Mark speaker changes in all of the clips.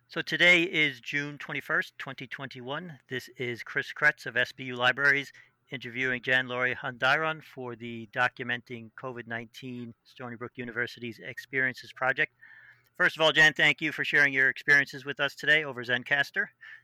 Speaker 1: So today is June 21st, 2021. This is Chris Kretz of SBU Libraries interviewing Jan Laurie Handairon for the Documenting COVID-19 Stony Brook University's Experiences Project. First of all, Jan, thank you for sharing your experiences with us today over Zencaster.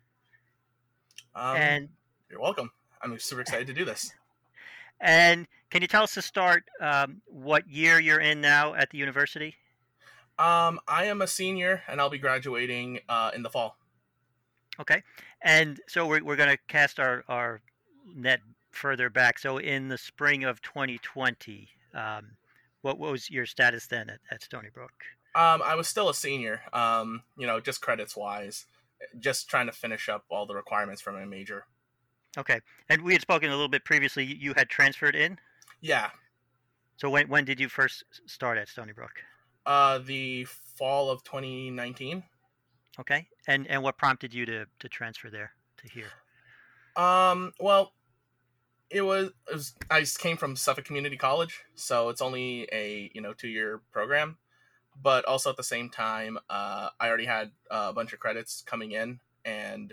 Speaker 2: Um,
Speaker 1: And
Speaker 2: you're welcome. I'm super excited to do this.
Speaker 1: and can you tell us to start what year you're in now at the university?
Speaker 2: I am a senior and I'll be graduating in the fall.
Speaker 1: Okay. And so we're going to cast our net further back. So in the spring of 2020, what was your status then at Stony Brook?
Speaker 2: I was still a senior, just credits wise, just trying to finish up all the requirements for my major.
Speaker 1: Okay. And we had spoken a little bit previously. You had transferred in?
Speaker 2: Yeah,
Speaker 1: So when did you first start at Stony Brook?
Speaker 2: the fall of 2019.
Speaker 1: Okay. And what prompted you to transfer there to here?
Speaker 2: Well, it was I came from Suffolk Community College, so it's only a 2-year program. But also at the same time, I already had a bunch of credits coming in, and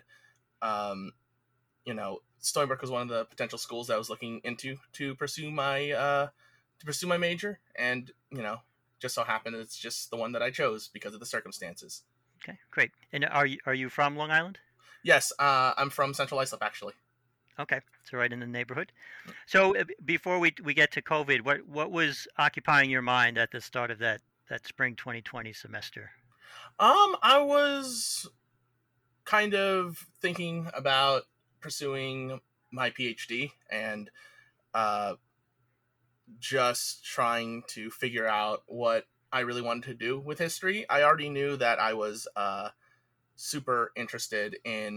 Speaker 2: Stony Brook was one of the potential schools that I was looking into to pursue my major, and just so happened it's just the one that I chose because of the circumstances.
Speaker 1: Okay, great. And are you from Long Island?
Speaker 2: Yes, I'm from Central Islip actually.
Speaker 1: Okay, so right in the neighborhood. So before we get to COVID, what was occupying your mind at the start of that spring 2020 semester?
Speaker 2: I was kind of thinking about pursuing my PhD and uh, just trying to figure out what I really wanted to do with history. I already knew that I was super interested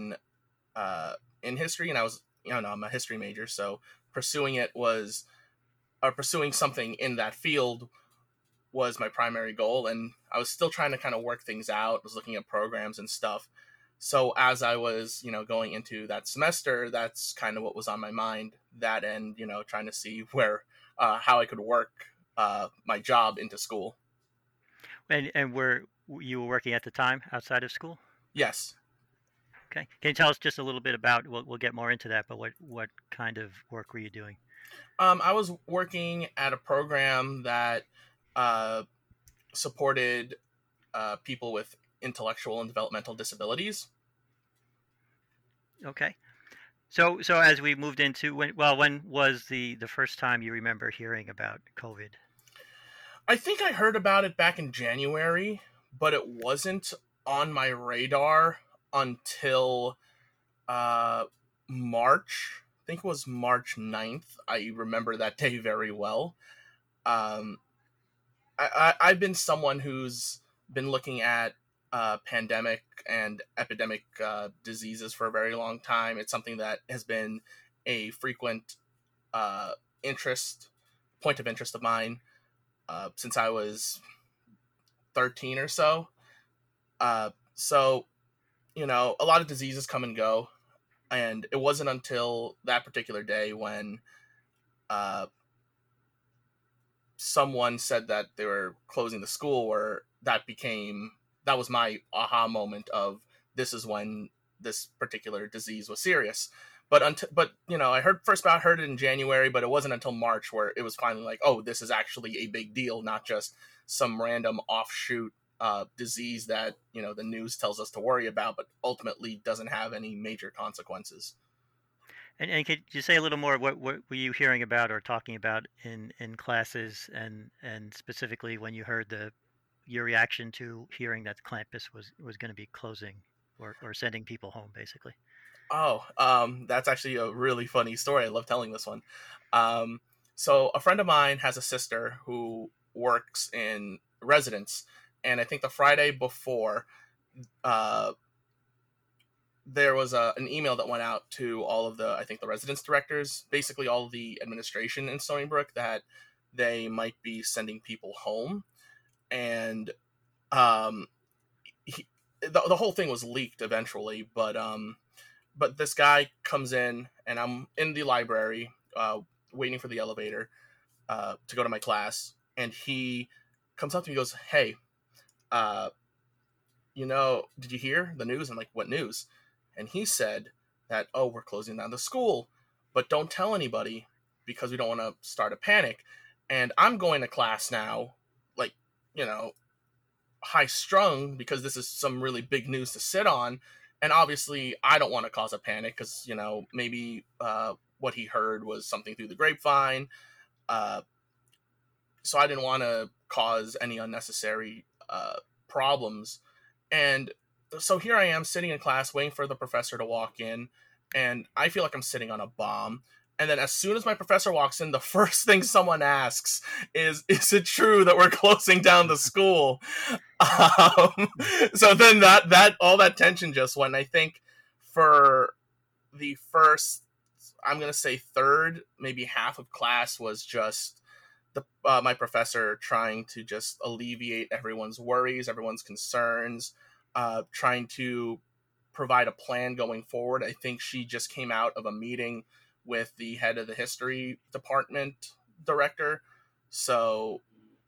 Speaker 2: in history, and I was I'm a history major, so pursuing it was or pursuing something in that field was my primary goal, and I was still trying to kind of work things out. I was looking at programs and stuff. So as I was, going into that semester, that's kind of what was on my mind. That and trying to see where how I could work my job into school.
Speaker 1: And were you were working at the time outside of school?
Speaker 2: Yes,
Speaker 1: Okay. Can you tell us just a little bit about? We'll get more into that, but what kind of work were you doing?
Speaker 2: I was working at a program that uh, supported people with intellectual and developmental disabilities.
Speaker 1: Okay. So as we moved into when was the first time you remember hearing about COVID?
Speaker 2: I think I heard about it back in January, but it wasn't on my radar until uh, March. I think it was March 9th. I remember that day very well. Um, I've been someone who's been looking at pandemic and epidemic diseases for a very long time. It's something that has been a frequent uh, interest, point of interest of mine since I was 13 or so. So, a lot of diseases come and go. And it wasn't until that particular day when uh, someone said that they were closing the school where that was my aha moment of this is when this particular disease was serious. But I heard it in January, but it wasn't until March where it was finally like, oh, this is actually a big deal, not just some random offshoot disease that the news tells us to worry about, but ultimately doesn't have any major consequences.
Speaker 1: And could you say a little more? What were you hearing about or talking about in classes, and specifically when you heard your reaction to hearing that the campus was going to be closing or sending people home, basically?
Speaker 2: Oh, that's actually a really funny story. I love telling this one. Um, so a friend of mine has a sister who works in residence, and I think the Friday before, uh, there was an email that went out to all of the residence directors, basically all of the administration in Stony Brook, that they might be sending people home, and um, the whole thing was leaked eventually, but this guy comes in, and I'm in the library waiting for the elevator to go to my class, and he comes up to me and goes, hey, uh, did you hear the news? I'm like, what news? And he said that, oh, we're closing down the school, but don't tell anybody because we don't want to start a panic. And I'm going to class now, like, high strung because this is some really big news to sit on. And obviously, I don't want to cause a panic because, maybe what he heard was something through the grapevine. Uh, so I didn't want to cause any unnecessary problems. And so here I am sitting in class waiting for the professor to walk in, and I feel like I'm sitting on a bomb. And then as soon as my professor walks in, the first thing someone asks is it true that we're closing down the school? Um, so then that all that tension just went. And I think for the first, I'm going to say third, maybe half of class was just my professor trying to just alleviate everyone's worries, everyone's concerns, trying to provide a plan going forward. I think she just came out of a meeting with the head of the history department director. So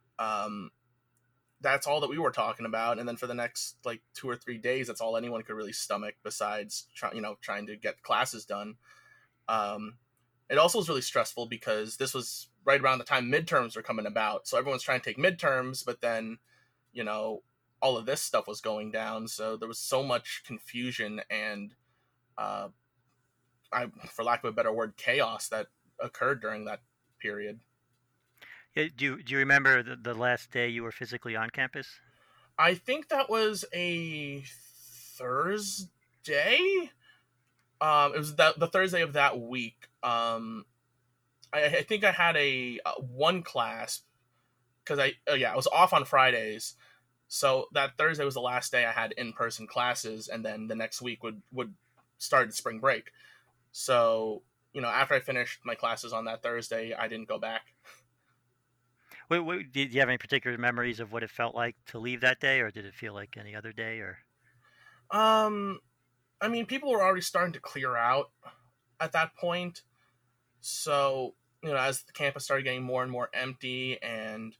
Speaker 2: that's all that we were talking about. And then for the next like 2 or 3 days, that's all anyone could really stomach besides trying to get classes done. It also was really stressful because this was right around the time midterms were coming about. So everyone's trying to take midterms, but then, all of this stuff was going down. So there was so much confusion and, for lack of a better word, chaos that occurred during that period.
Speaker 1: Yeah, do you remember the last day you were physically on campus?
Speaker 2: I think that was a Thursday. It was the Thursday of that week. I think I had a one class because I was off on Fridays, so that Thursday was the last day I had in-person classes, and then the next week would start spring break. So after I finished my classes on that Thursday, I didn't go back.
Speaker 1: Wait, did you have any particular memories of what it felt like to leave that day, or did it feel like any other day? Or
Speaker 2: I mean, people were already starting to clear out at that point. So, as the campus started getting more and more empty, and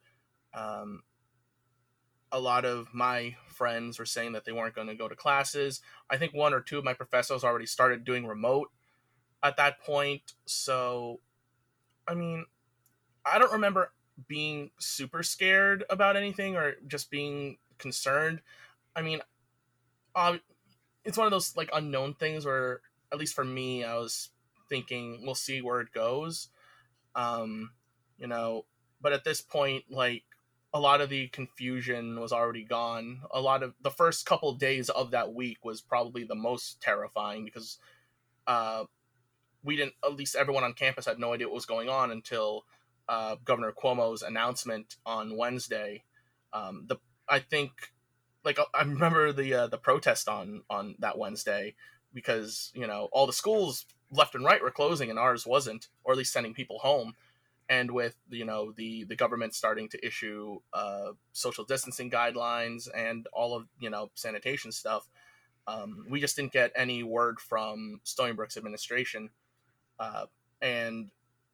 Speaker 2: a lot of my friends were saying that they weren't going to go to classes. I think 1 or 2 of my professors already started doing remote at that point. So, I mean, I don't remember being super scared about anything or just being concerned. I mean, it's one of those like unknown things where, at least for me, I was thinking we'll see where it goes. But at this point, like, a lot of the confusion was already gone. A lot of the first couple of days of that week was probably the most terrifying because we didn't, at least everyone on campus had no idea what was going on until Governor Cuomo's announcement on Wednesday. I think, like, I remember the protest on that Wednesday because all the schools left and right were closing and ours wasn't, or at least sending people home. And with the government starting to issue social distancing guidelines and all of sanitation stuff, we just didn't get any word from Stony Brook's administration, and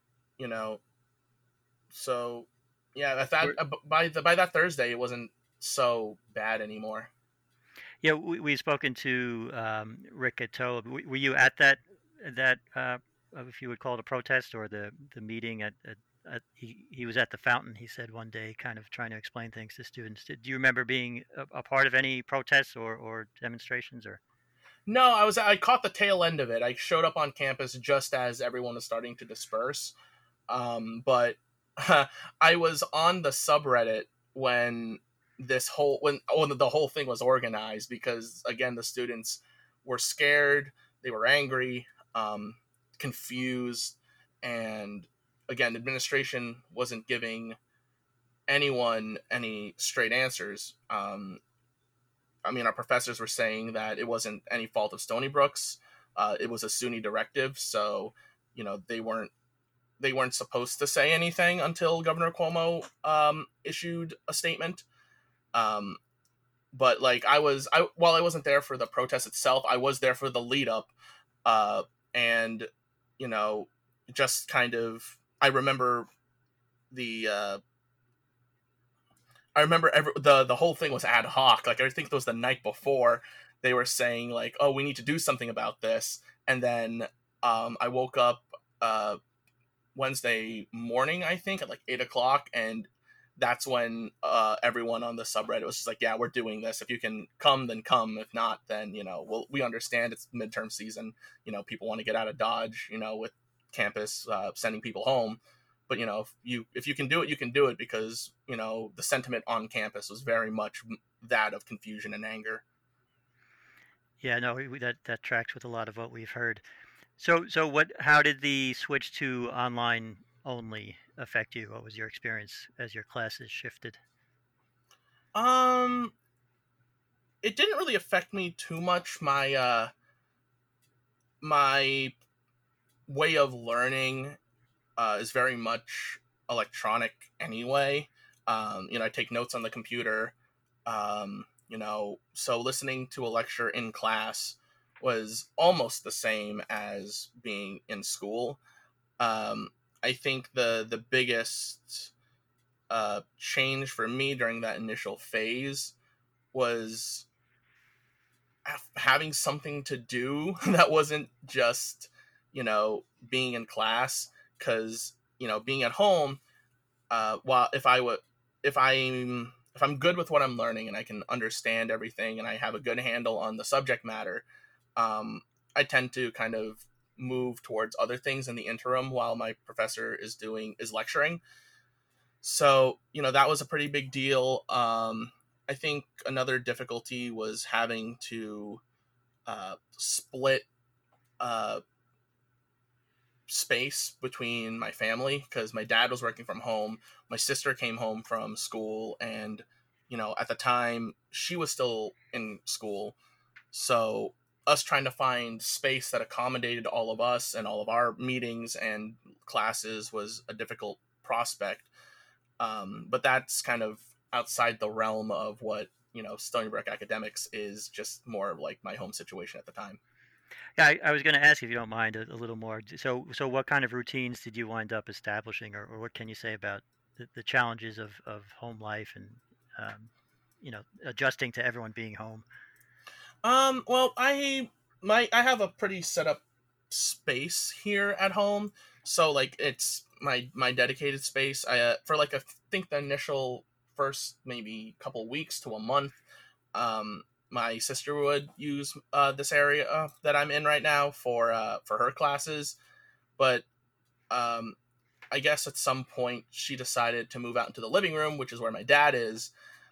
Speaker 2: so yeah, by that Thursday it wasn't so bad anymore.
Speaker 1: Yeah, we've spoken to Rick Attoh. Were you at that if you would call it a protest or the meeting at he was at the fountain, he said one day, kind of trying to explain things to students. Do you remember being a part of any protests or demonstrations? Or
Speaker 2: no, I caught the tail end of it. I showed up on campus just as everyone was starting to disperse, but I was on the subreddit when the whole thing was organized, because again the students were scared, they were angry, confused, and again administration wasn't giving anyone any straight answers. I mean, our professors were saying that it wasn't any fault of Stony Brook's, it was a SUNY directive, so they weren't supposed to say anything until Governor Cuomo issued a statement. But like while I wasn't there for the protest itself, I was there for the lead up, and just kind of I remember the I remember the whole thing was ad hoc. Like I think it was the night before they were saying like, "Oh, we need to do something about this," and then I woke up uh, Wednesday morning, I think, at like 8 o'clock, and that's when everyone on the subreddit was just like, "Yeah, we're doing this. If you can come, then come. If not, then we understand it's midterm season. People want to get out of Dodge. With campus sending people home." But if you can do it, you can do it, because the sentiment on campus was very much that of confusion and anger.
Speaker 1: Yeah, no, that tracks with a lot of what we've heard. So how did the switch to online only affect you? What was your experience as your classes shifted?
Speaker 2: Um, it didn't really affect me too much. My way of learning is very much electronic anyway. I take notes on the computer. So listening to a lecture in class was almost the same as being in school. Um, I think the biggest change for me during that initial phase was having something to do that wasn't just being in class, because being at home, while if I'm good with what I'm learning and I can understand everything and I have a good handle on the subject matter, I tend to kind of move towards other things in the interim while my professor is lecturing. So that was a pretty big deal. I think another difficulty was having to split uh, space between my family, because my dad was working from home, my sister came home from school, and at the time she was still in school. So us trying to find space that accommodated all of us and all of our meetings and classes was a difficult prospect. But that's kind of outside the realm of what Stony Brook Academics is, just more of like my home situation at the time.
Speaker 1: Yeah, I was going to ask if you don't mind a little more. So what kind of routines did you wind up establishing, or what can you say about the challenges of home life and adjusting to everyone being home?
Speaker 2: Well, I have a pretty set up space here at home, so like it's my dedicated space. I for like I think the initial first maybe couple weeks to a month, my sister would use this area that I'm in right now for her classes, but um, I guess at some point she decided to move out into the living room, which is where my dad is,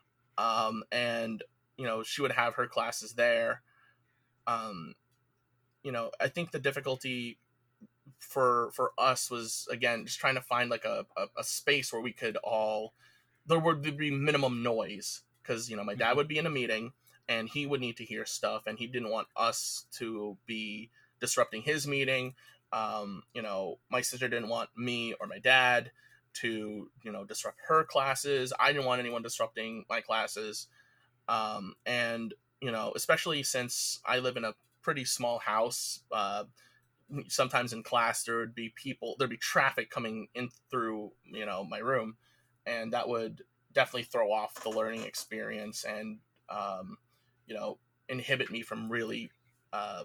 Speaker 2: and she would have her classes there. um I think the difficulty for us was, again, just trying to find like a space where we could all there would be minimum noise, because my dad
Speaker 1: Mhm.
Speaker 2: would be in a meeting and he would need to hear stuff, and he didn't want us to be disrupting his meeting. My sister didn't want me or my dad to disrupt her classes. I didn't want anyone disrupting my classes. And especially since I live in a pretty small house, sometimes in class there'd be traffic coming in through my room, and that would definitely throw off the learning experience and um, you know inhibit me from really uh,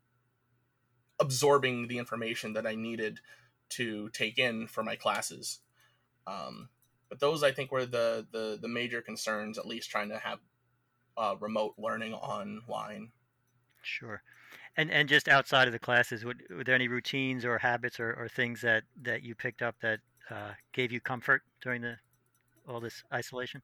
Speaker 2: absorbing the information that I needed to take in for my classes. um, but those, I think, were the major concerns, at least trying to have remote learning online.
Speaker 1: Sure. And just outside of the classes, were there any routines or habits or things that you picked up that gave you comfort during the all this isolation?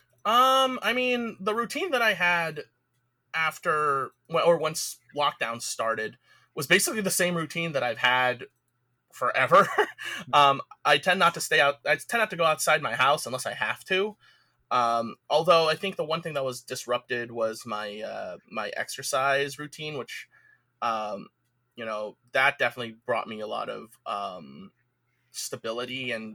Speaker 2: I mean, the routine that I had after, well, or once lockdown started, was basically the same routine that I've had forever. I tend not to stay out. I tend not to go outside my house unless I have to. Although I think the one thing that was disrupted was my exercise routine, which um, that definitely brought me a lot of stability and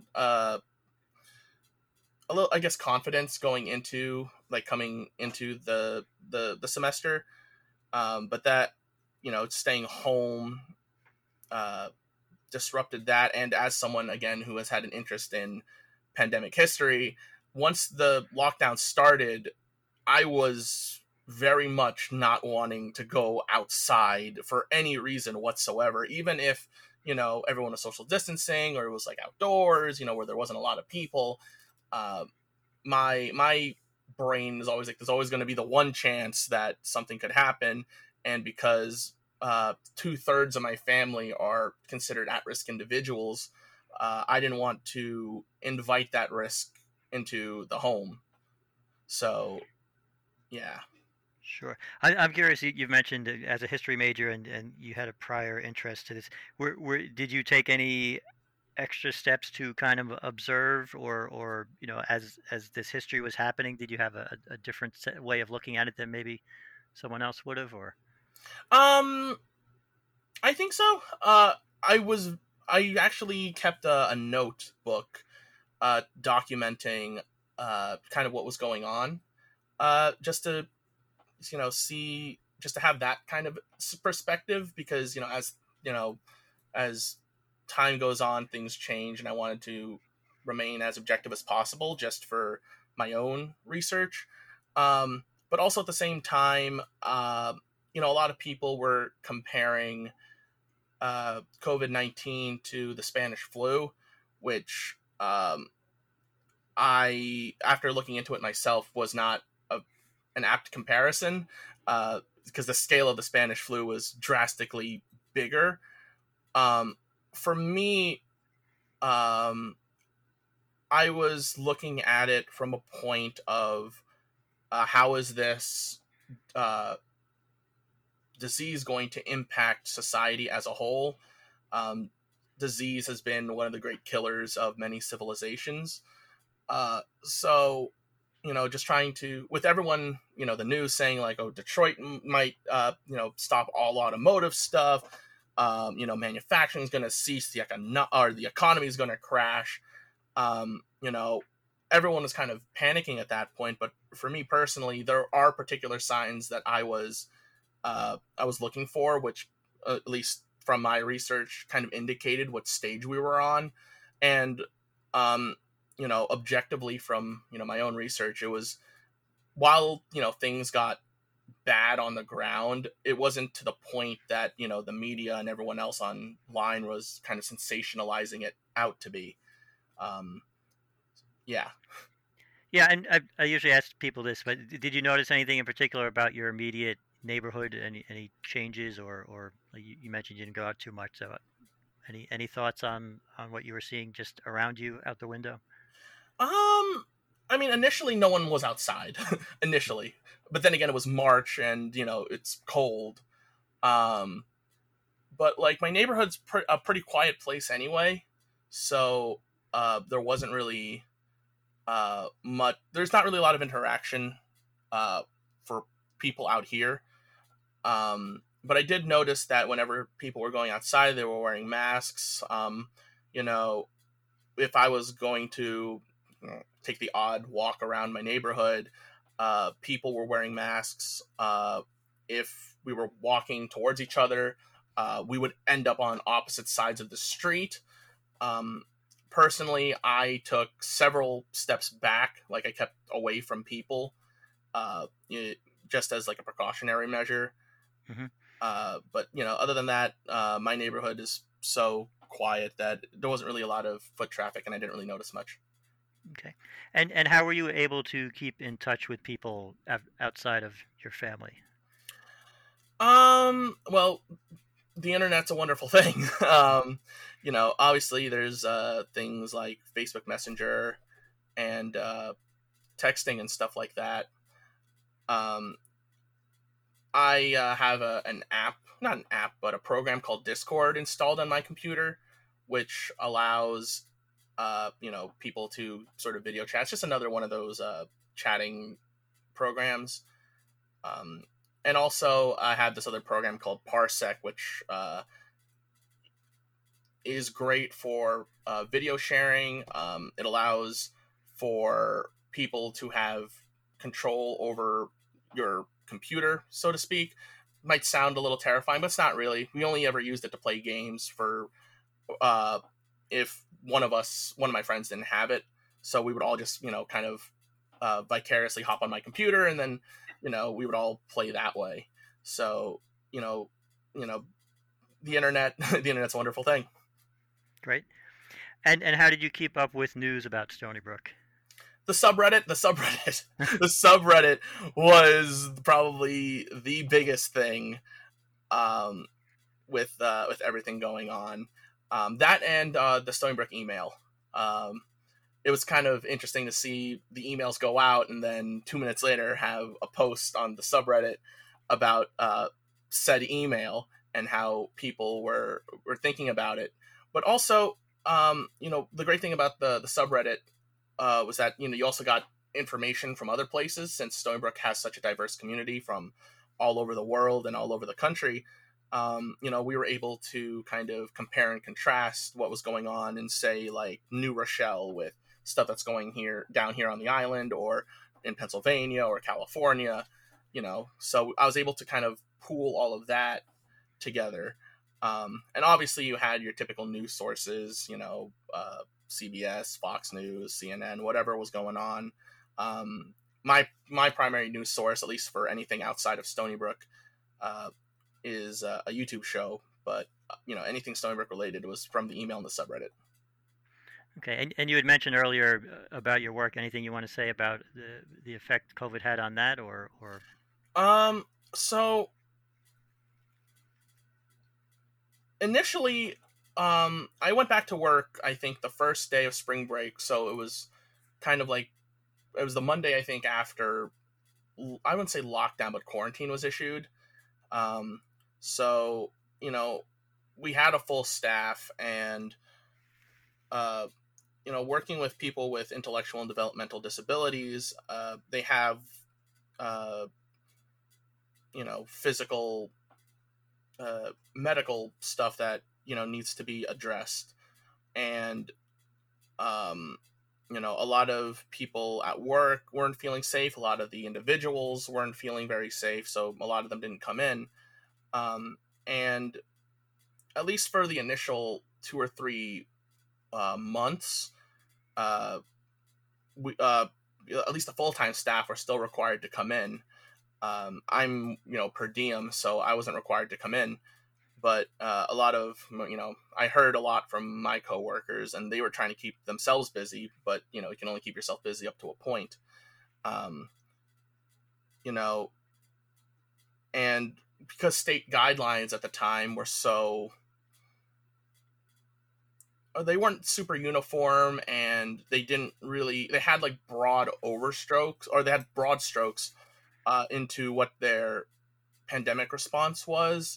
Speaker 2: a little, I guess, confidence going into like coming into the semester. But that staying home uh, disrupted that. And as someone, again, who has had an interest in pandemic history, once the lockdown started, I was very much not wanting to go outside for any reason whatsoever, even if, everyone was social distancing or it was like outdoors, where there wasn't a lot of people. Uh, my brain is always like, there's always going to be the one chance that something could happen. And because 2/3 of my family are considered at-risk individuals, I didn't want to invite that risk into the home. So, yeah.
Speaker 1: Sure. I'm curious. You've mentioned as a history major, and you had a prior interest to this. Did you take any extra steps to kind of observe, or as this history was happening, did you have a different way of looking at it than maybe someone else would have, or?
Speaker 2: Um, I think so. I actually kept a notebook, documenting, kind of what was going on, just to, see, just to have that kind of perspective, because, as time goes on, things change, and I wanted to remain as objective as possible just for my own research. But also at the same time, a lot of people were comparing COVID-19 to the Spanish flu, which, after looking into it myself, was not an apt comparison, because the scale of the Spanish flu was drastically bigger. For me, I was looking at it from a point of, how is this disease going to impact society as a whole? Disease has been one of the great killers of many civilizations. So, just trying to, with everyone, the news saying like, oh, Detroit might, stop all automotive stuff. Manufacturing is going to cease, the economy is going to crash. Everyone was kind of panicking at that point. But for me personally, there are particular signs that I was looking for, which, at least from my research, kind of indicated what stage we were on. And, objectively from, my own research, it was, while, things got bad on the ground, it wasn't to the point that, the media and everyone else online was kind of sensationalizing it out to be. Yeah.
Speaker 1: Yeah, and I usually ask people this, but did you notice anything in particular about your immediate neighborhood? Any changes, or like you mentioned you didn't go out too much, so any thoughts on what you were seeing just around you out the window?
Speaker 2: I mean, initially no one was outside initially, but then again, it was March and, it's cold. But like my neighborhood's a pretty quiet place anyway. So, there wasn't really, there's not really a lot of interaction, for people out here. But I did notice that whenever people were going outside, they were wearing masks. You know, if I was going to, take the odd walk around my neighborhood, people were wearing masks. If we were walking towards each other, we would end up on opposite sides of the street. Personally, I took several steps back, like I kept away from people, just as like a precautionary measure.
Speaker 1: Hmm.
Speaker 2: But other than that, my neighborhood is so quiet that there wasn't really a lot of foot traffic, and I didn't really notice much.
Speaker 1: Okay, and how were you able to keep in touch with people outside of your family?
Speaker 2: Well, the internet's a wonderful thing. Obviously there's things like Facebook Messenger and texting and stuff like that. Um, I have an app, not an app, but a program called Discord installed on my computer, which allows, people to sort of video chat. It's just another one of those chatting programs. Um, and also, I have this other program called Parsec, which is great for video sharing. It allows for people to have control over your computer, so to speak. Might sound a little terrifying, but it's not really. We only ever used it to play games for, if one of my friends didn't have it. So we would all just, kind of vicariously hop on my computer, and then we would all play that way. So you know the internet the internet's a wonderful thing.
Speaker 1: Great. And how did you keep up with news about Stony Brook?
Speaker 2: The subreddit the subreddit was probably the biggest thing, with everything going on. That and the Stony Brook email. It was kind of interesting to see the emails go out and then 2 minutes later have a post on the subreddit about said email and how people were thinking about it. But also, the great thing about the subreddit was that you also got information from other places, since Stony Brook has such a diverse community from all over the world and all over the country. We were able to kind of compare and contrast what was going on in, say, like New Rochelle with stuff that's going down here on the island, or in Pennsylvania or California. So I was able to kind of pool all of that together. And obviously you had your typical news sources, CBS, Fox News, CNN, whatever was going on. My primary news source, at least for anything outside of Stony Brook, is a YouTube show. But anything Stony Brook related was from the email and the subreddit.
Speaker 1: Okay, and you had mentioned earlier about your work. Anything you want to say about the effect COVID had on that, or?
Speaker 2: So initially, I went back to work, I think, the first day of spring break. So it was kind of like, it was the Monday, I think, after, I wouldn't say lockdown, but quarantine was issued. So, we had a full staff, and, working with people with intellectual and developmental disabilities, they have, physical, medical stuff that needs to be addressed. And a lot of people at work weren't feeling safe. A lot of the individuals weren't feeling very safe, so a lot of them didn't come in. And at least for the initial 2 or 3 months, we at least the full-time staff were still required to come in. I'm per diem, so I wasn't required to come in. But a lot of, I heard a lot from my coworkers, and they were trying to keep themselves busy, but, you can only keep yourself busy up to a point. And because state guidelines at the time were they weren't super uniform, and they had like broad overstrokes, or they had broad strokes into what their pandemic response was.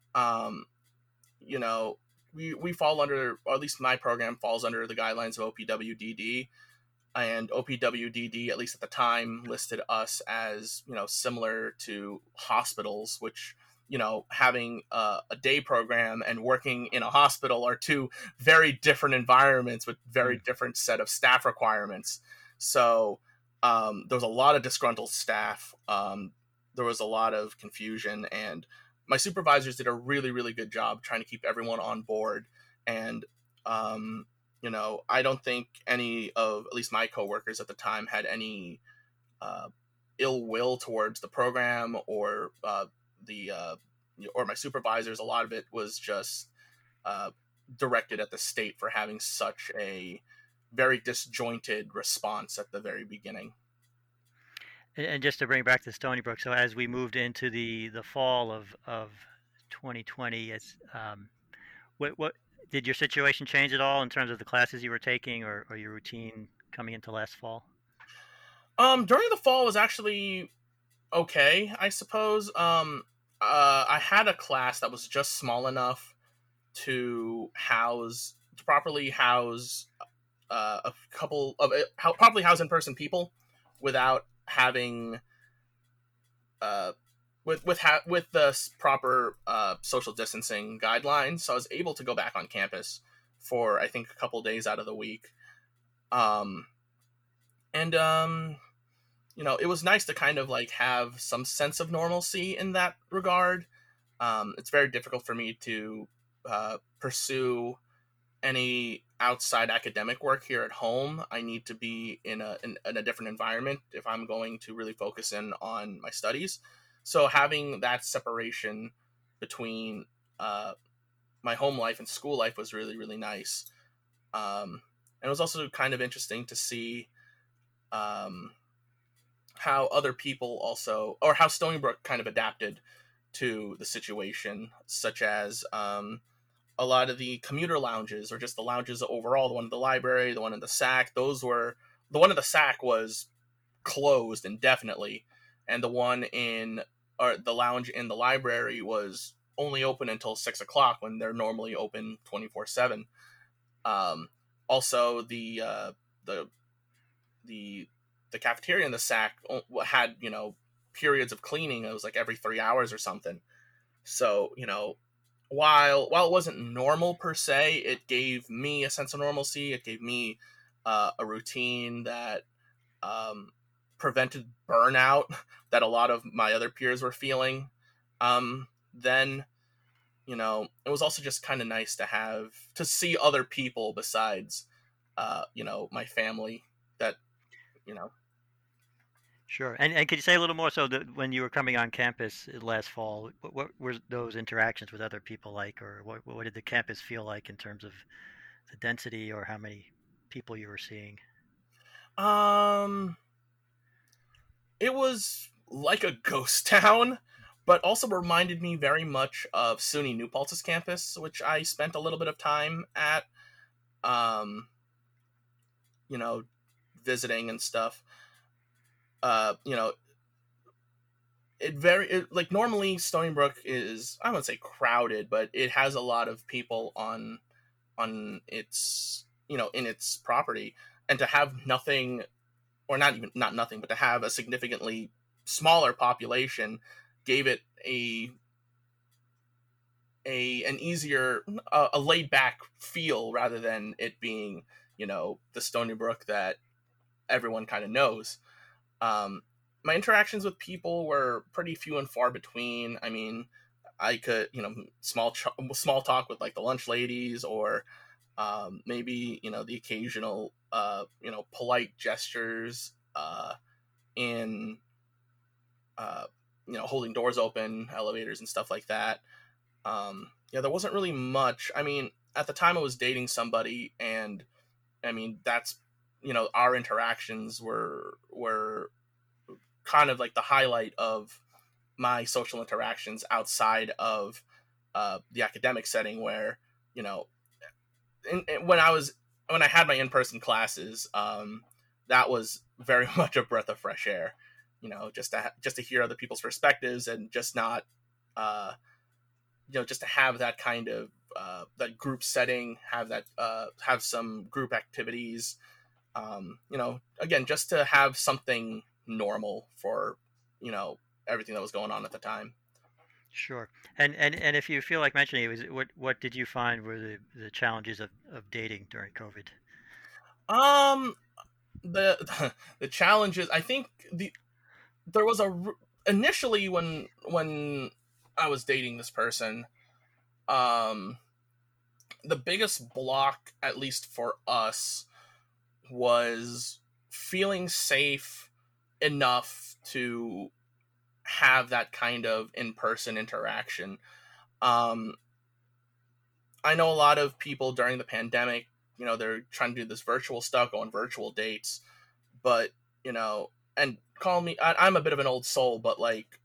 Speaker 2: We fall under, or at least my program falls under, the guidelines of OPWDD, and OPWDD, at least at the time, listed us as, similar to hospitals, which, having a day program and working in a hospital are two very different environments with very different set of staff requirements. So there was a lot of disgruntled staff. There was a lot of confusion, and my supervisors did a really, really good job trying to keep everyone on board. And, I don't think any of, at least my coworkers at the time, had any ill will towards the program or or my supervisors. A lot of it was just directed at the state for having such a very disjointed response at the very beginning.
Speaker 1: And just to bring back to Stony Brook, so as we moved into the fall of 2020, what did your situation change at all in terms of the classes you were taking, or your routine coming into last fall?
Speaker 2: During the fall was actually okay, I suppose. I had a class that was just small enough to properly house a couple of properly house in-person people without having with the proper social distancing guidelines. So I was able to go back on campus for, I think, a couple days out of the week. It was nice to kind of like have some sense of normalcy in that regard. It's very difficult for me to pursue any outside academic work here at home. I need to be in a different environment if I'm going to really focus in on my studies. So having that separation between my home life and school life was really, really nice. And it was also kind of interesting to see um, how other people also, or how Stony Brook kind of adapted to the situation, such as a lot of the commuter lounges, or just the lounges overall, the one in the library, the one in the SAC, the one in the SAC was closed indefinitely, and the one in, or the lounge in the library was only open until 6 o'clock when they're normally open 24/7. Also, the the cafeteria in the SAC had, periods of cleaning. It was like every 3 hours or something. So, while it wasn't normal per se, it gave me a sense of normalcy. It gave me a routine that prevented burnout that a lot of my other peers were feeling. Then, it was also just kind of nice to see other people besides, my family that, you know,
Speaker 1: Sure. And could you say a little more, so that when you were coming on campus last fall, what were those interactions with other people like, or what did the campus feel like in terms of the density or how many people you were seeing?
Speaker 2: um, it was like a ghost town, but also reminded me very much of SUNY New Paltz's campus, which I spent a little bit of time at, um, you know, visiting and stuff. Uh, you know, like normally Stony Brook is, I wouldn't say crowded, but it has a lot of people on its, in its property, and to have nothing, or not nothing, but to have a significantly smaller population gave it an easier, a laid back feel, rather than it being, the Stony Brook that everyone kind of knows. Um, my interactions with people were pretty few and far between. I mean, I could, small talk with like the lunch ladies, or maybe, the occasional, polite gestures in, uh, holding doors open, elevators, and stuff like that. Yeah, there wasn't really much. I mean, at the time I was dating somebody, and I mean, that's, our interactions were kind of like the highlight of my social interactions outside of the academic setting, where, you know when I had my in-person classes, that was very much a breath of fresh air, just to hear other people's perspectives, and just not, uh, just to have that kind of, that group setting, have some group activities, again, just to have something normal for, everything that was going on at the time.
Speaker 1: Sure. And if you feel like mentioning it, what did you find were the challenges of dating during COVID?
Speaker 2: Um, the the challenges, I think, there was initially, when I was dating this person, um, the biggest block, at least for us, was feeling safe enough to have that kind of in-person interaction. Um, I know a lot of people during the pandemic, they're trying to do this virtual stuff, go on virtual dates, but, and call me, I'm a bit of an old soul, but like,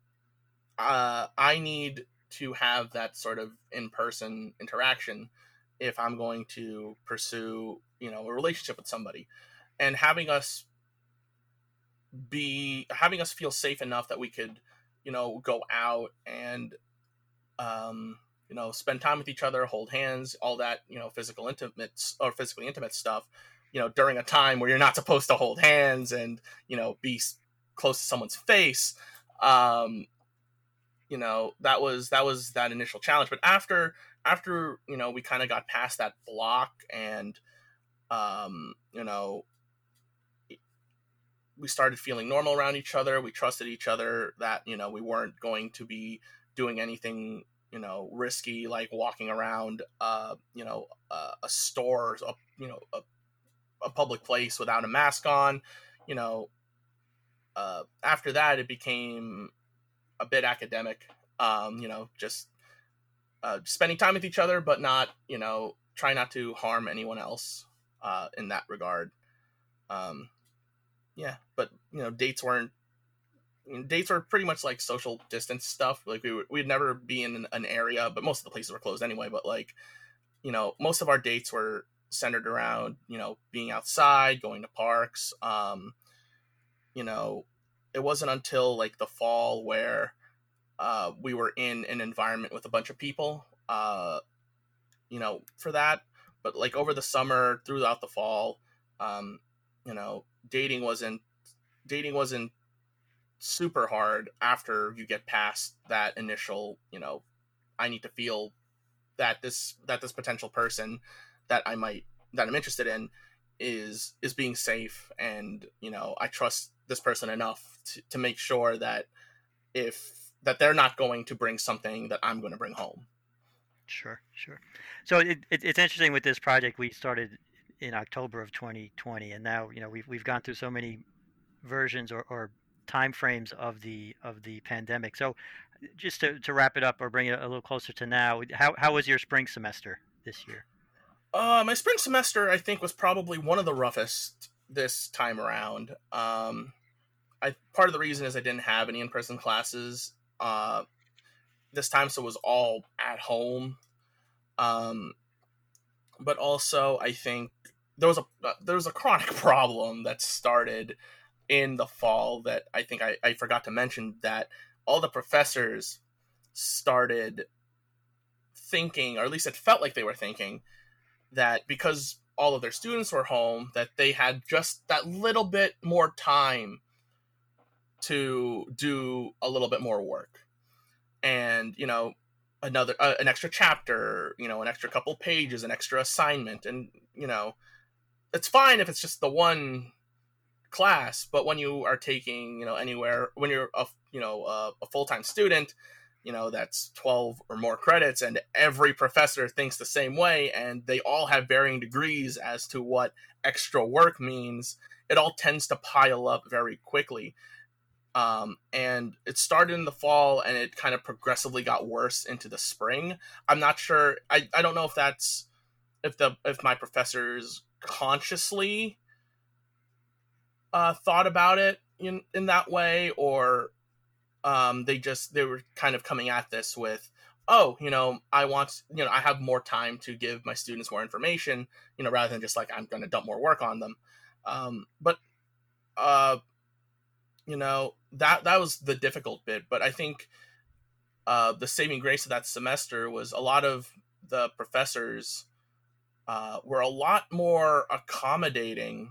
Speaker 2: I need to have that sort of in-person interaction if I'm going to pursue, a relationship with somebody, and having us feel safe enough that we could, go out and, spend time with each other, hold hands, all that, physically intimate stuff, during a time where you're not supposed to hold hands and, be close to someone's face. Um, that was that initial challenge. But after we kind of got past that block, and, um, you know, we started feeling normal around each other. We trusted each other that, we weren't going to be doing anything, risky, like walking around, a store, a public place without a mask on. You know, After that, it became a bit academic. Just spending time with each other, but not, try not to harm anyone else in that regard. Um, yeah, but dates were pretty much like social distance stuff. Like we'd never be in an area, but most of the places were closed anyway. But like, most of our dates were centered around, being outside, going to parks. You know, it wasn't until like the fall where we were in an environment with a bunch of people, for that. But like over the summer, throughout the fall, um, you know, dating wasn't super hard after you get past that initial, I need to feel that this potential person that I'm interested in is being safe, and I trust this person enough to make sure that if that they're not going to bring something that I'm going to bring home.
Speaker 1: Sure, sure. So it's interesting with this project. We started in October of 2020, and now we've gone through so many versions or time frames of the pandemic. So just to wrap it up or bring it a little closer to now, how was your spring semester this year?
Speaker 2: My spring semester, I think, was probably one of the roughest this time around. I Part of the reason is I didn't have any in-person classes this time, so it was all at home. Um, but also, I think there was a chronic problem that started in the fall that I think I forgot to mention, that all the professors started thinking, or at least it felt like they were thinking, that because all of their students were home, that they had just that little bit more time to do a little bit more work. And another an extra chapter, an extra couple pages, an extra assignment. And it's fine if it's just the one class, but when you are taking, anywhere, when you're a full-time student, that's 12 or more credits, and every professor thinks the same way, and they all have varying degrees as to what extra work means, it all tends to pile up very quickly. And it started in the fall, and it kind of progressively got worse into the spring. I'm not sure. I don't know if that's if my professors consciously thought about it in that way, or they were kind of coming at this with, oh, I have more time to give my students more information, rather than just like, I'm going to dump more work on them. But that was the difficult bit. But I think the saving grace of that semester was a lot of the professors were a lot more accommodating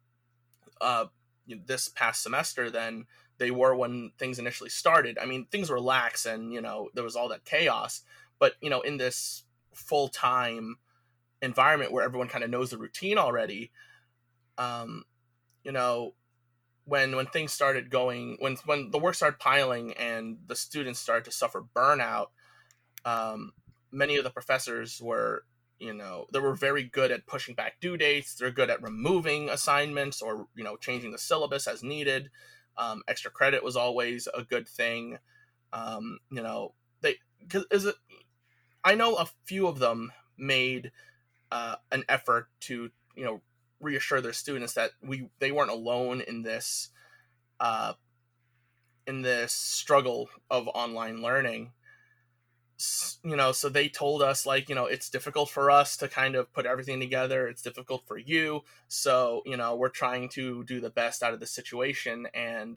Speaker 2: this past semester than they were when things initially started. I mean, things were lax, and there was all that chaos. But in this full-time environment where everyone kind of knows the routine already, you know, when things started going, when the work started piling and the students started to suffer burnout, many of the professors were, they were very good at pushing back due dates. They're good at removing assignments, or changing the syllabus as needed. Extra credit was always a good thing. They because is it I know a few of them made an effort to reassure their students that they weren't alone uh, in this struggle of online learning. So they told us, like, it's difficult for us to kind of put everything together. It's difficult for you. So, we're trying to do the best out of the situation. And,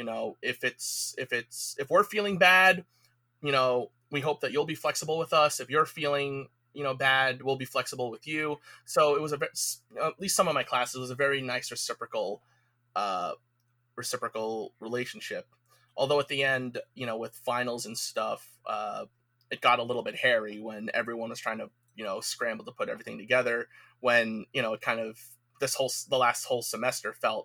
Speaker 2: if we're feeling bad, we hope that you'll be flexible with us. If you're feeling, bad, we'll be flexible with you. So it was at least some of my classes was a very nice reciprocal relationship. Although at the end, with finals and stuff, it got a little bit hairy when everyone was trying to, scramble to put everything together, when, it kind of, the last whole semester felt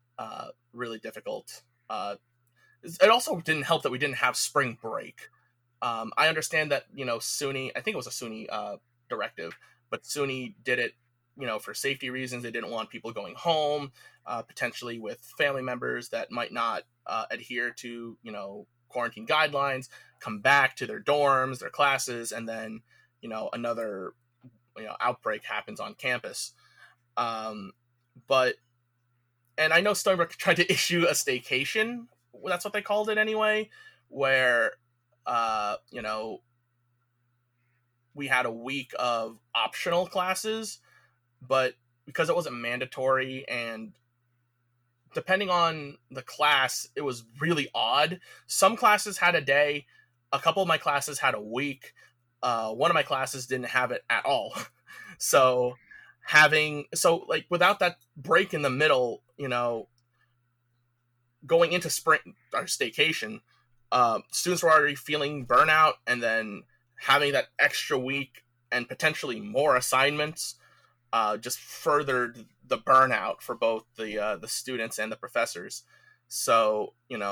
Speaker 2: really difficult. It also didn't help that we didn't have spring break. I understand that, SUNY, I think it was a SUNY directive, but SUNY did it, for safety reasons. They didn't want people going home, potentially with family members that might not adhere to, quarantine guidelines, come back to their dorms, their classes, and then, another, outbreak happens on campus. But, and I know Stony Brook tried to issue a staycation. That's what they called it anyway, where, we had a week of optional classes, but because it wasn't mandatory, and depending on the class, it was really odd. Some classes had a day, a couple of my classes had a week. One of my classes didn't have it at all. So without that break in the middle, going into spring or staycation, students were already feeling burnout, and then having that extra week and potentially more assignments just furthered the burnout for both the students and the professors. So,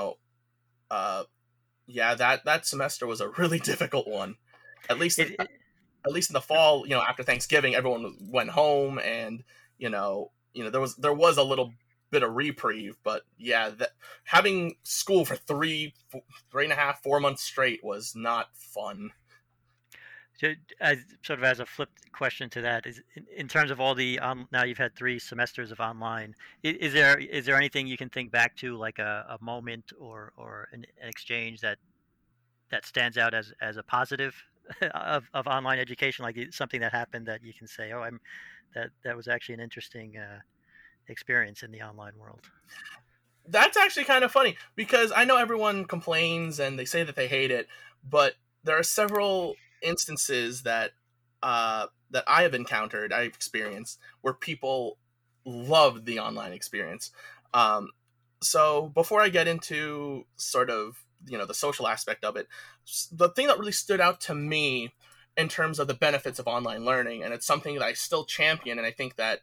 Speaker 2: that semester was a really difficult one. At least in the fall, after Thanksgiving, everyone went home, and there was a little bit of reprieve. But having school for 3.5, 4 months straight was not fun.
Speaker 1: So, as a flip question to that, is in terms of all the now you've had 3 semesters of online. Is there anything you can think back to, like a moment or an exchange that stands out as a positive of online education, like something that happened that you can say, oh, that was actually an interesting experience in the online world?
Speaker 2: That's actually kind of funny, because I know everyone complains and they say that they hate it, but there are several instances that I have encountered, I've experienced, where people love the online experience. So before I get into sort of, the social aspect of it, the thing that really stood out to me in terms of the benefits of online learning, and it's something that I still champion, and I think that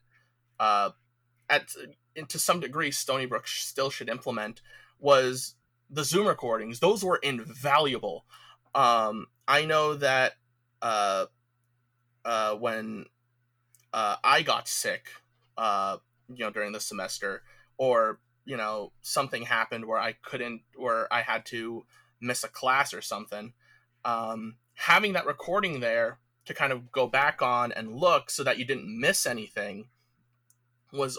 Speaker 2: to some degree Stony Brook still should implement, was the Zoom recordings. Those were invaluable. I know that when I got sick, during the semester, or something happened where I had to miss a class or something, having that recording there to kind of go back on and look so that you didn't miss anything was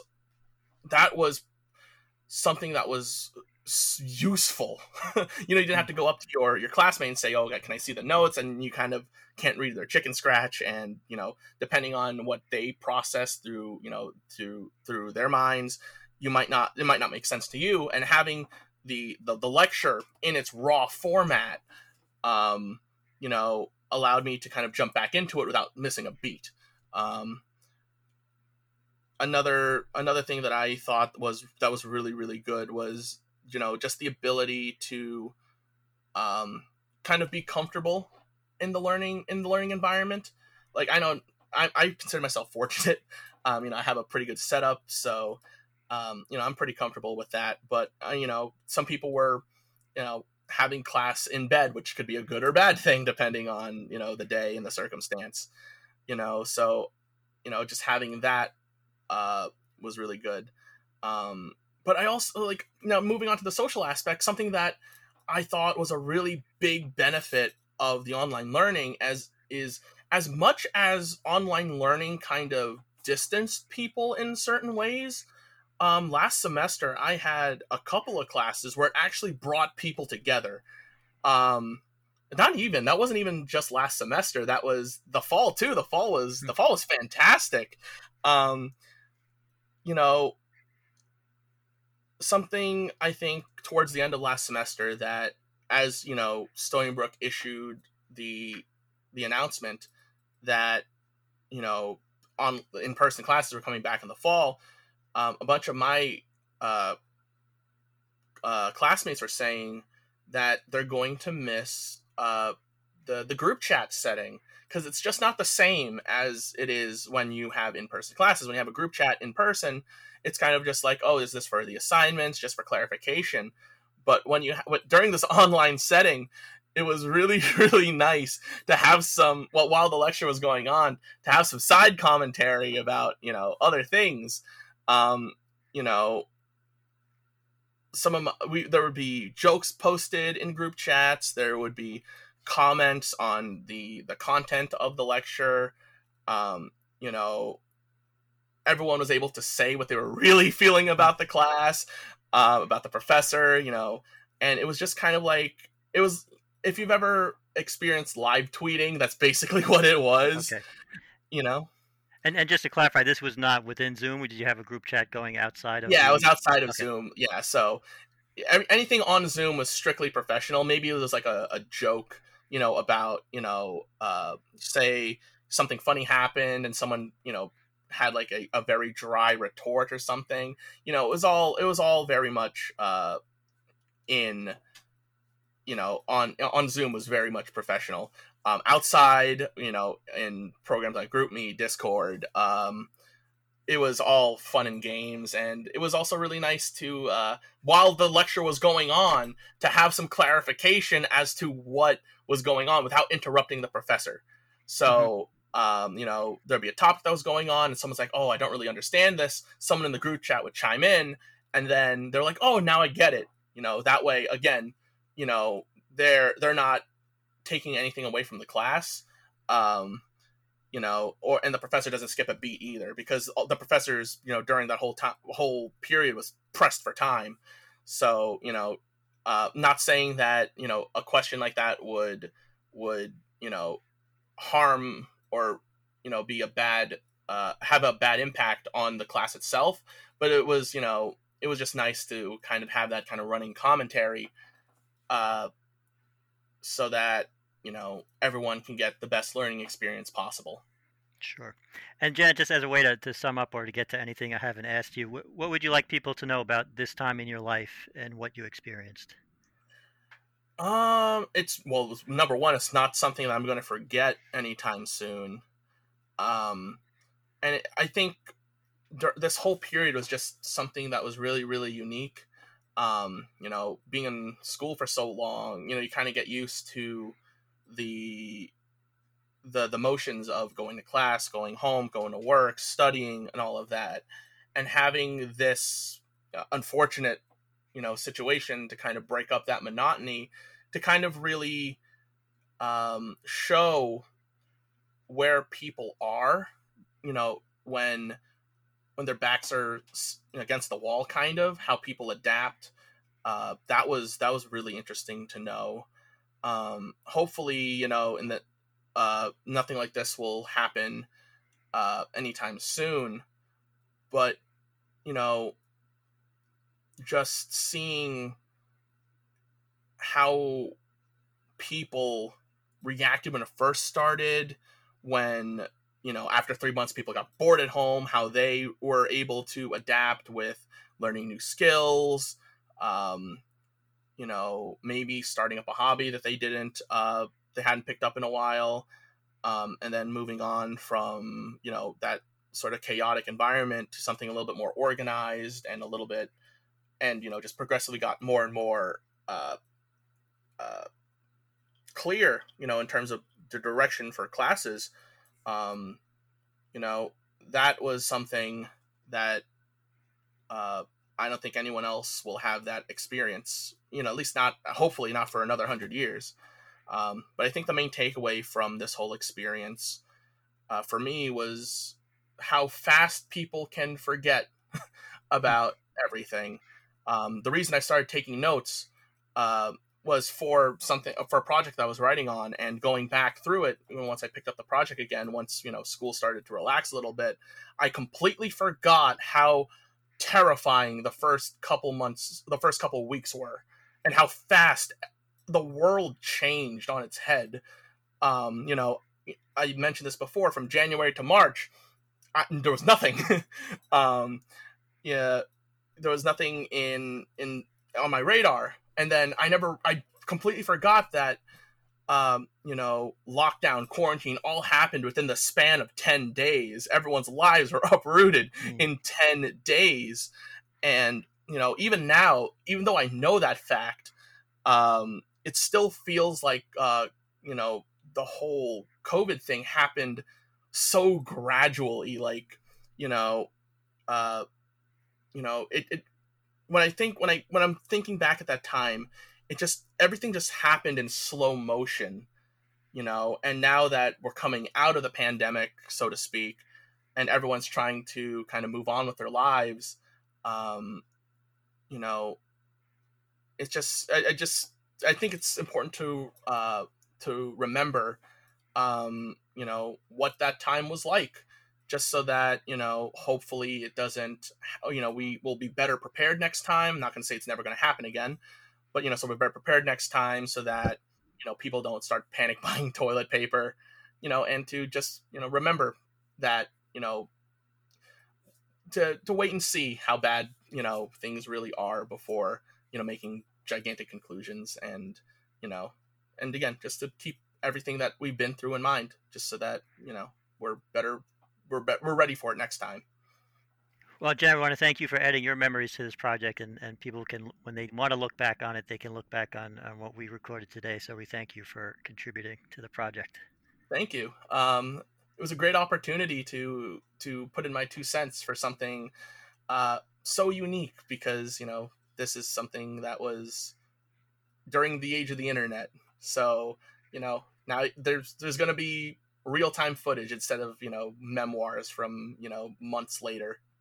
Speaker 2: something that was useful. You didn't have to go up to your classmate and say, oh, can I see the notes? And you kind of can't read their chicken scratch, and depending on what they process through through their minds, it might not make sense to you. And having the lecture in its raw format allowed me to kind of jump back into it without missing a beat. Another thing that I thought was really, really good was, just the ability to kind of be comfortable in the learning environment. Like, I know I consider myself fortunate. I have a pretty good setup, so I'm pretty comfortable with that. But some people were having class in bed, which could be a good or bad thing depending on the day and the circumstance. So just having that was really good. But I also moving on to the social aspect, something that I thought was a really big benefit of the online learning is as much as online learning kind of distanced people in certain ways. Last semester, I had a couple of classes where it actually brought people together. That wasn't even just last semester. That was the fall too. The fall was fantastic. Something I think towards the end of last semester, that as Stony Brook issued the announcement that on in-person classes were coming back in the fall, a bunch of my classmates were saying that they're going to miss the group chat setting, because it's just not the same as it is when you have in-person classes. When you have a group chat in person, it's kind of just like, oh, is this for the assignments, just for clarification? But during this online setting, it was really, really nice to have some, well, while the lecture was going on, to have some side commentary about, other things. Um, you know, there would be jokes posted in group chats. There would be comments on the content of the lecture. Um, you know, everyone was able to say what they were really feeling about the class, about the professor, and it was just kind of like, it was, if you've ever experienced live tweeting, that's basically what it was,
Speaker 1: Okay.
Speaker 2: you know?
Speaker 1: And just to clarify, this was not within Zoom, or did you have a group chat going outside of
Speaker 2: Yeah, it was
Speaker 1: the...
Speaker 2: outside of
Speaker 1: Okay.
Speaker 2: Zoom. Yeah, so anything on Zoom was strictly professional. Maybe it was like a joke, about, say something funny happened and someone, had like a very dry retort or something. It was all very much in, on Zoom was very much professional. Outside, in programs like GroupMe, Discord, it was all fun and games, and it was also really nice to, while the lecture was going on, to have some clarification as to what was going on without interrupting the professor.
Speaker 1: Mm-hmm.
Speaker 2: So, there'd be a topic that was going on, and someone's like, "Oh, I don't really understand this." Someone in the group chat would chime in, and then they're like, "Oh, now I get it." That way, again, they're not taking anything away from the class. Um, and the professor doesn't skip a beat either, because the professors, during that whole period was pressed for time. So, not saying that, a question like that would, harm or, be a bad, have a bad impact on the class itself. But it was just nice to kind of have that kind of running commentary, uh, so that, everyone can get the best learning experience possible.
Speaker 1: Sure. And Jen, just as a way to sum up or to get to anything I haven't asked you, what would you like people to know about this time in your life and what you experienced?
Speaker 2: Number one, it's not something that I'm going to forget anytime soon. Um, I think this whole period was just something that was really, really unique. Being in school for so long, you kind of get used to the the motions of going to class, going home, going to work, studying, and all of that, and having this unfortunate, situation to kind of break up that monotony, to kind of really show where people are, when their backs are against the wall, kind of how people adapt. That was really interesting to know. Hopefully, in that nothing like this will happen anytime soon. But, you know, just seeing how people reacted when it first started, when, after 3 months people got bored at home, how they were able to adapt with learning new skills, maybe starting up a hobby that they hadn't picked up in a while, and then moving on from, that sort of chaotic environment to something a little bit more organized and a little bit, and, just progressively got more and more uh, clear, in terms of the direction for classes. Um, that was something that I don't think anyone else will have that experience, at least not, hopefully not for another 100 years. But I think the main takeaway from this whole experience, for me, was how fast people can forget about everything. The reason I started taking notes was for a project that I was writing on, and going back through it, once I picked up the project again, once, school started to relax a little bit, I completely forgot how terrifying the first couple weeks were, and how fast the world changed on its head. I mentioned this before, from January to March, there was nothing. Yeah, there was nothing in on my radar. And then I completely forgot that, lockdown, quarantine all happened within the span of 10 days. Everyone's lives were uprooted in 10 days. And, even now, even though I know that fact, it still feels like you know, the whole COVID thing happened so gradually. Like, you know, uh, it when I'm thinking back at that time, it just everything just happened in slow motion, you know. And now that we're coming out of the pandemic, so to speak, and everyone's trying to kind of move on with their lives, um, you know, it's just I think it's important to remember, you know, what that time was like, just so that, you know, hopefully it doesn't, you know, we will be better prepared next time. I'm not going to say it's never going to happen again, but, you know, so we're better prepared next time, so that, you know, people don't start panic buying toilet paper, you know, and to just, you know, remember that, you know, to wait and see how bad, you know, things really are before, you know, making gigantic conclusions. And, you know, and again, just to keep everything that we've been through in mind, just so that, you know, we're better, we're ready for it next time.
Speaker 1: Well, Jen, I want to thank you for adding your memories to this project, and people can, when they want to look back on it, they can look back on what we recorded today. So we thank you for contributing to the project.
Speaker 2: Thank you. It was a great opportunity to put in my 2 cents for something so unique, because, you know, this is something that was during the age of the internet. So, you know, now there's going to be real time footage instead of, you know, memoirs from, you know, months later.